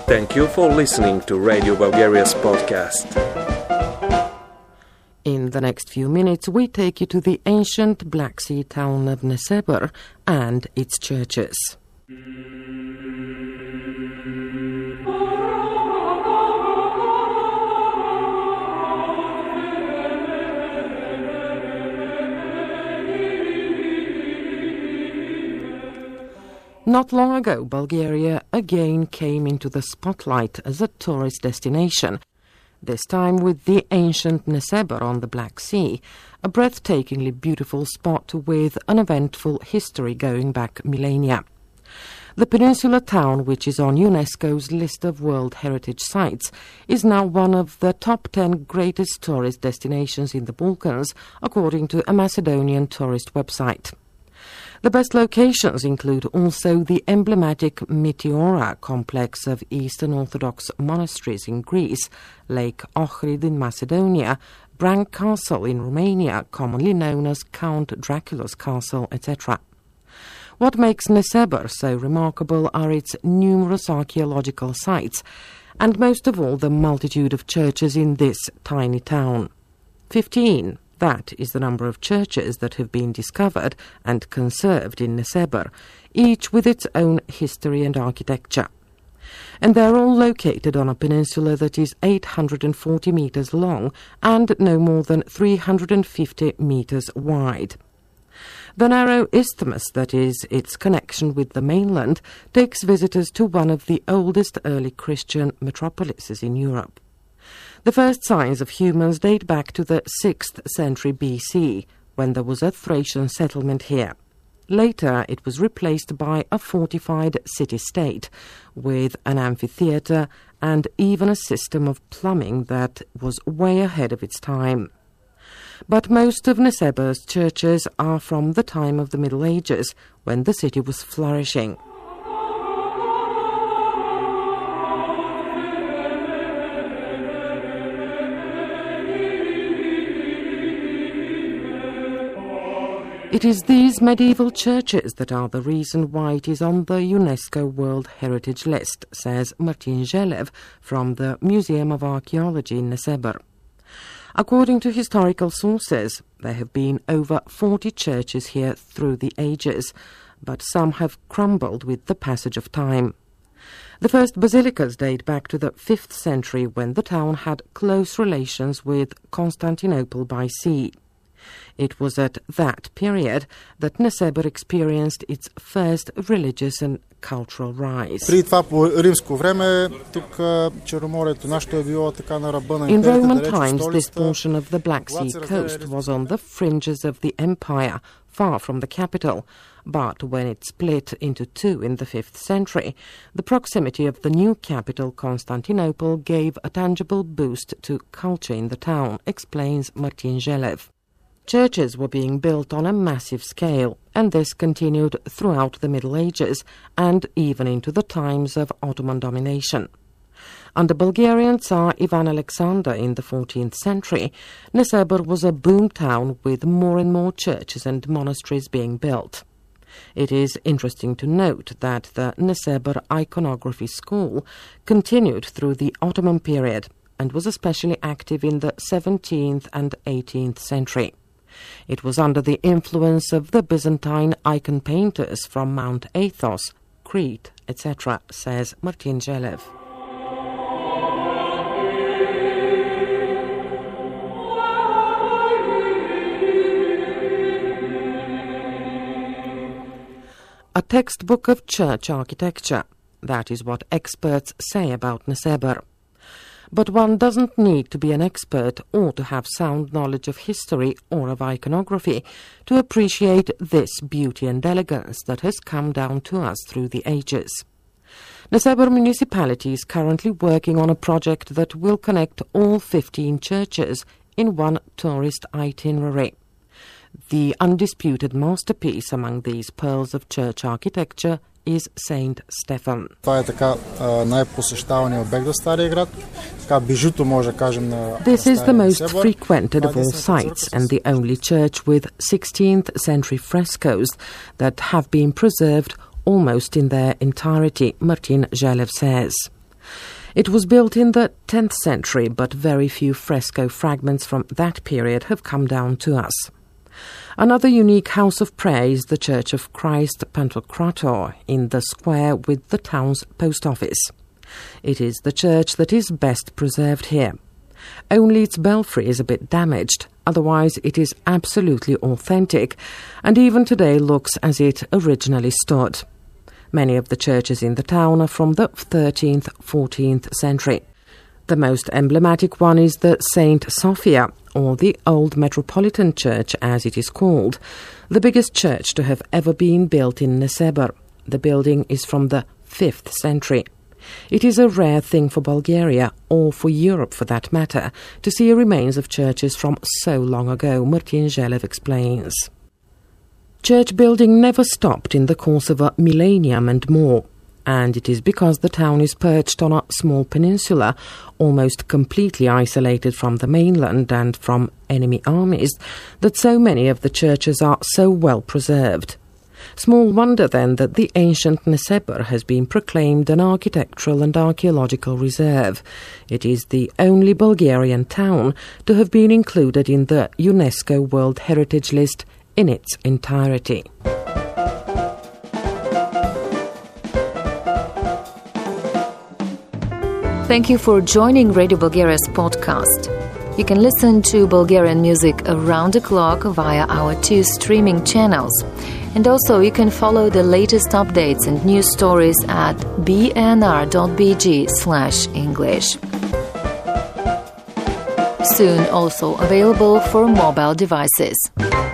Thank you for listening to Radio Bulgaria's podcast. In the next few minutes, we take you to the ancient Black Sea town of Nessebar and its churches. Not long ago, Bulgaria again came into the spotlight as a tourist destination, this time with the ancient Nessebar on the Black Sea, a breathtakingly beautiful spot with an eventful history going back millennia. The peninsula town, which is on UNESCO's list of World Heritage Sites, is now one of the top 10 greatest tourist destinations in the Balkans, according to a Macedonian tourist website. The best locations include also the emblematic Meteora complex of Eastern Orthodox monasteries in Greece, Lake Ohrid in Macedonia, Bran Castle in Romania, commonly known as Count Dracula's Castle, etc. What makes Nessebar so remarkable are its numerous archaeological sites, and most of all the multitude of churches in this tiny town. 15. That is the number of churches that have been discovered and conserved in Nessebar, each with its own history and architecture. And they're all located on a peninsula that is 840 meters long and no more than 350 meters wide. The narrow isthmus that is its connection with the mainland takes visitors to one of the oldest early Christian metropolises in Europe. The first signs of humans date back to the 6th century BC, when there was a Thracian settlement here. Later, it was replaced by a fortified city-state, with an amphitheatre and even a system of plumbing that was way ahead of its time. But most of Nessebar's churches are from the time of the Middle Ages, when the city was flourishing. It is these medieval churches that are the reason why it is on the UNESCO World Heritage List, says Martin Zhelev from the Museum of Archaeology in Nessebar. According to historical sources, there have been over 40 churches here through the ages, but some have crumbled with the passage of time. The first basilicas date back to the 5th century, when the town had close relations with Constantinople by sea. It was at that period that Nessebar experienced its first religious and cultural rise. In Roman times, this portion of the Black Sea coast was on the fringes of the empire, far from the capital. But when it split into two in the 5th century, the proximity of the new capital, Constantinople, gave a tangible boost to culture in the town, explains Martin Zhelev. Churches were being built on a massive scale, and this continued throughout the Middle Ages and even into the times of Ottoman domination. Under Bulgarian Tsar Ivan Alexander in the 14th century, Nessebar was a boom town with more and more churches and monasteries being built. It is interesting to note that the Nessebar Iconography School continued through the Ottoman period and was especially active in the 17th and 18th century. It was under the influence of the Byzantine icon painters from Mount Athos, Crete, etc., says Martin Zhelev. A textbook of church architecture. That is what experts say about Nessebar. But one doesn't need to be an expert or to have sound knowledge of history or of iconography to appreciate this beauty and elegance that has come down to us through the ages. Nessebar municipality is currently working on a project that will connect all 15 churches in one tourist itinerary. The undisputed masterpiece among these pearls of church architecture is Saint Stephen. This is the most frequented of all sites and the only church with 16th century frescoes that have been preserved almost in their entirety, Martin Zhelev says. It was built in the 10th century, but very few fresco fragments from that period have come down to us. Another unique house of prayer is the Church of Christ Pantocrator in the square with the town's post office. It is the church that is best preserved here. Only its belfry is a bit damaged, otherwise it is absolutely authentic, and even today looks as it originally stood. Many of the churches in the town are from the 13th, 14th century. The most emblematic one is the Saint Sophia, or the Old Metropolitan Church as it is called, the biggest church to have ever been built in Nesebr. The building is from the 5th century. It is a rare thing for Bulgaria, or for Europe for that matter, to see remains of churches from so long ago, Martin Zhelev explains. Church building never stopped in the course of a millennium and more, and it is because the town is perched on a small peninsula, almost completely isolated from the mainland and from enemy armies, that so many of the churches are so well preserved. Small wonder, then, that the ancient Nesebr has been proclaimed an architectural and archaeological reserve. It is the only Bulgarian town to have been included in the UNESCO World Heritage List in its entirety. Thank you for joining Radio Bulgaria's podcast. You can listen to Bulgarian music around the clock via our 2 streaming channels. And also you can follow the latest updates and news stories at bnr.bg/English. Soon also available for mobile devices.